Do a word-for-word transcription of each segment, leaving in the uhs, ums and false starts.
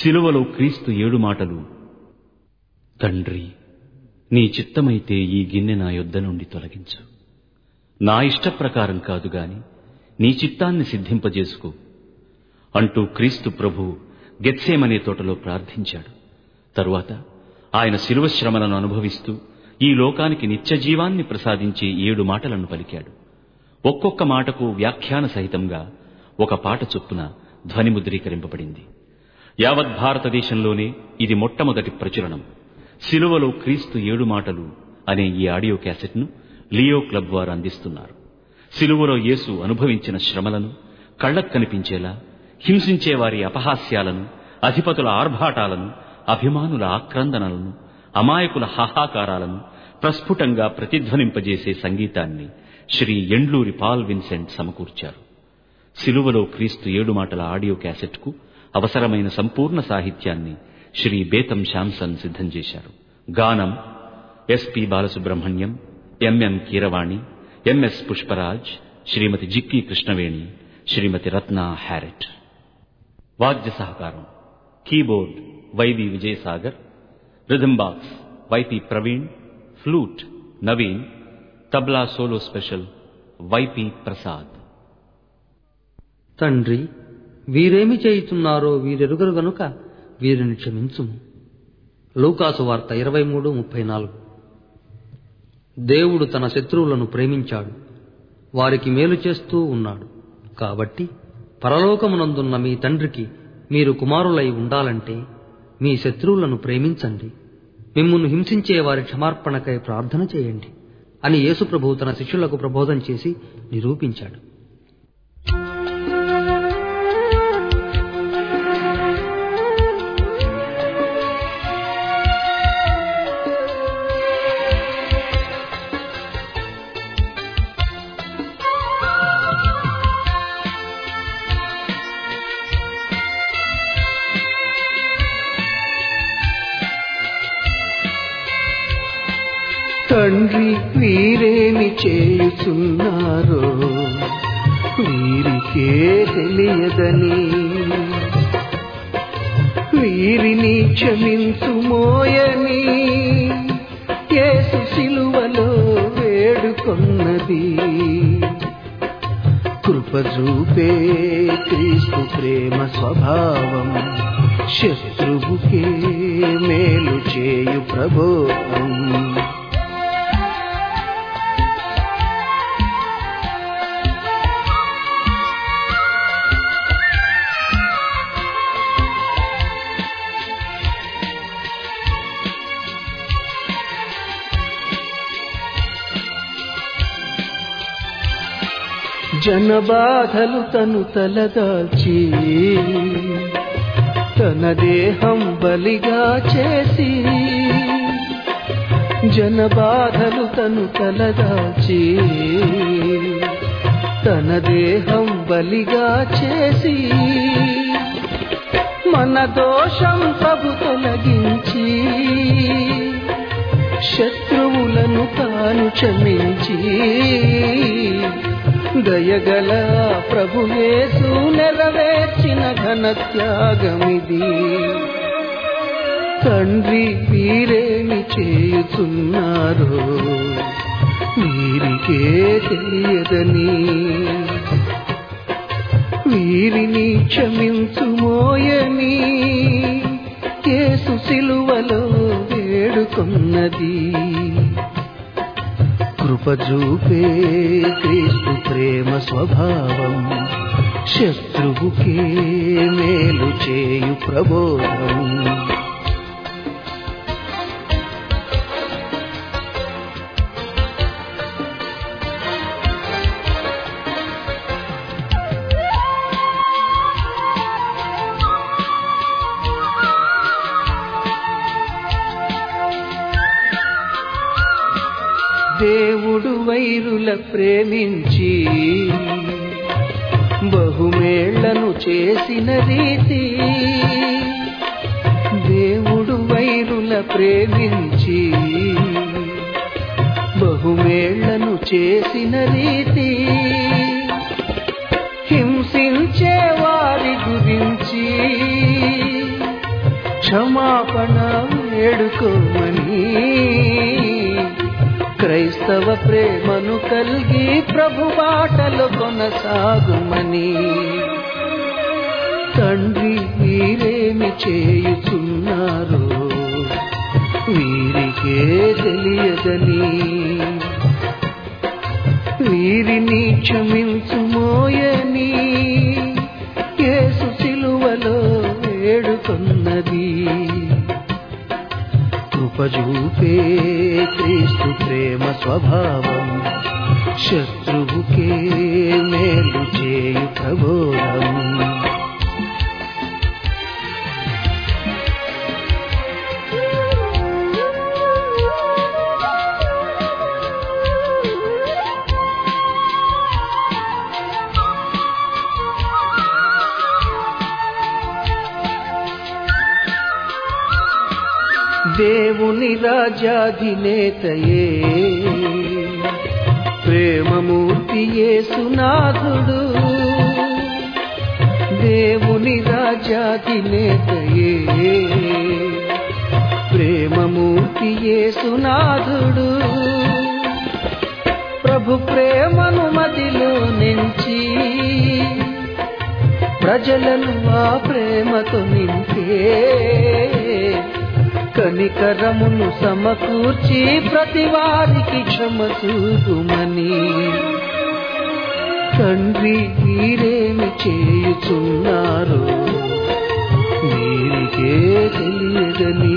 సిలువలో క్రీస్తు ఏడు మాటలు. తండ్రి, నీ చిత్తమైతే ఈ గిన్నె నా యొద్ద నుండి తొలగించు. నా ఇష్టప్రకారం కాదు గాని నీ చిత్తాన్ని సిద్ధింపజేసుకో అంటూ క్రీస్తు ప్రభు గెత్సేమనే తోటలో ప్రార్థించాడు. తరువాత ఆయన శిలువ శ్రమలను అనుభవిస్తూ ఈ లోకానికి నిత్య జీవాన్ని ప్రసాదించే ఏడు మాటలను పలికాడు. ఒక్కొక్క మాటకు వ్యాఖ్యాన సహితంగా ఒక పాట చొప్పున ధ్వనిముద్రీకరింపబడింది. యావత్ భారతదేశంలోనే ఇది మొట్టమొదటి ప్రచురణం. సిలువలో క్రీస్తు ఏడు మాటలు అనే ఈ ఆడియో క్యాసెట్ను లియో క్లబ్ వారు అందిస్తున్నారు. సిలువలో యేసు అనుభవించిన శ్రమలను కళ్లకు కనిపించేలా, హింసించే వారి అపహాస్యాలను, అధిపతుల ఆర్భాటాలను, అభిమానుల ఆక్రందనలను, అమాయకుల హాహాకారాలను ప్రస్ఫుటంగా ప్రతిధ్వనింపజేసే సంగీతాన్ని శ్రీ ఎండ్లూరి పాల్ విన్సెంట్ సమకూర్చారు. సిలువలో క్రీస్తు ఏడు మాటల ఆడియో క్యాసెట్కు అవసరమైన సంపూర్ణ సాహిత్యాన్ని శ్రీ బేతం శాంసన్ సిద్ధం చేశారు. గానం S P Balasubrahmanyam, M M Keeravani, M S Pushparaj, Shrimati Jikki Krishnaveni, Shrimati Ratna Harriet. వాద్య సహకారం keyboard Y V Vijayasagar, rhythm box Y P Praveen, flute Naveen, tabla solo special Y P Prasad. తండ్రి, వీరేమి చేయుచున్నారో వీరెరుగరు గనుక వీరిని క్షమించుము. లూకాసు వార్త ఇరవై మూడు ముప్పై నాలుగు. దేవుడు తన శత్రువులను ప్రేమించాడు, వారికి మేలు చేస్తూ ఉన్నాడు. కాబట్టి పరలోకమునందున్న మీ తండ్రికి మీరు కుమారులై ఉండాలంటే మీ శత్రువులను ప్రేమించండి, మిమ్మును హింసించే వారి క్షమార్పణకై ప్రార్థన చేయండి అని యేసుప్రభువు తన శిష్యులకు ప్రబోధం చేసి నిరూపించాడు. తండ్రి, వీరేమి చేయుచున్నారో వీరికే తెలియదని వీరిని క్షమించుమోయని యేసు సిలువలో వేడుకొన్నది. కృపజూపే క్రీస్తు ప్రేమ స్వభావం, శత్రువుకే మేలు చేయు ప్రబోధం. జనబాధలు తను తలదాల్చి తన దేహం బలిగా చేసి, జనబాధలు తను తలదాల్చి తన దేహం బలిగా చేసి, మన దోషం ప్రభు తొలగించి శత్రువులను తాను క్షమించి, దయగల ప్రభుయేసు నెరవేర్చిన ఘన త్యాగమిది. తండ్రి, వీరేమి చేయుచున్నారో వీరికే తెలియదని వీరిని క్షమించుమోయని యేసు సిలువలో వేడుకొన్నది. కృపజూపే క్రీస్తు ప్రేమ స్వభావం, శత్రువుకే మేలు చేయు ప్రబోధం. దేవుడు వైరుల ప్రేమించి బహుమేళ్లను చేసిన రీతి, దేవుడు వైరుల ప్రేమించి బహుమేళ్లను చేసిన రీతి, హింసించే వారి గురించి క్షమాపణ వేడుకోమని క్రైస్తవ ప్రేమను కలిగి ప్రభు బాటలో కొనసాగుమని. తండ్రి వీరేమి చేయుచున్నారో వీరికే తెలియదని వీరిని క్షమించుమోయని యేసు సిలువలో వేడుకొన్నది. కృపజూపే క్రీస్తు ప్రేమ స్వభావం శత్రువుకే మేలు చేయు ప్రబోధం. దేవుని రాజాధినేతయే ప్రేమమూర్తి యేసునాథుడు. దేవుని రాజాధినేతయే ప్రేమమూర్తి యేసునాథుడు. ప్రభు ప్రేమను మదిలో నుంచి ప్రజలను ఆ ప్రేమతో నింపే కనికరమును సమకూర్చి ప్రతి వారికి క్షమ చూపుమని. తండ్రి వీరేమి చేయుచున్నారో వీరికే తెలియదని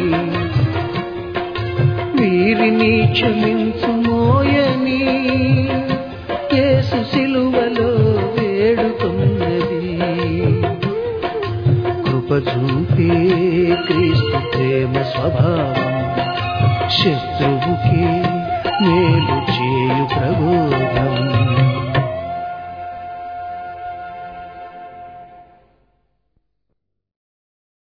వీరిని క్షమించుమోయని యేసు సిలువలో వేడుకొన్నది. కృపజూపే క్రీస్తు ప్రేమ స్వభావం శత్రువుకి మేలు చేయు ప్రబోధం.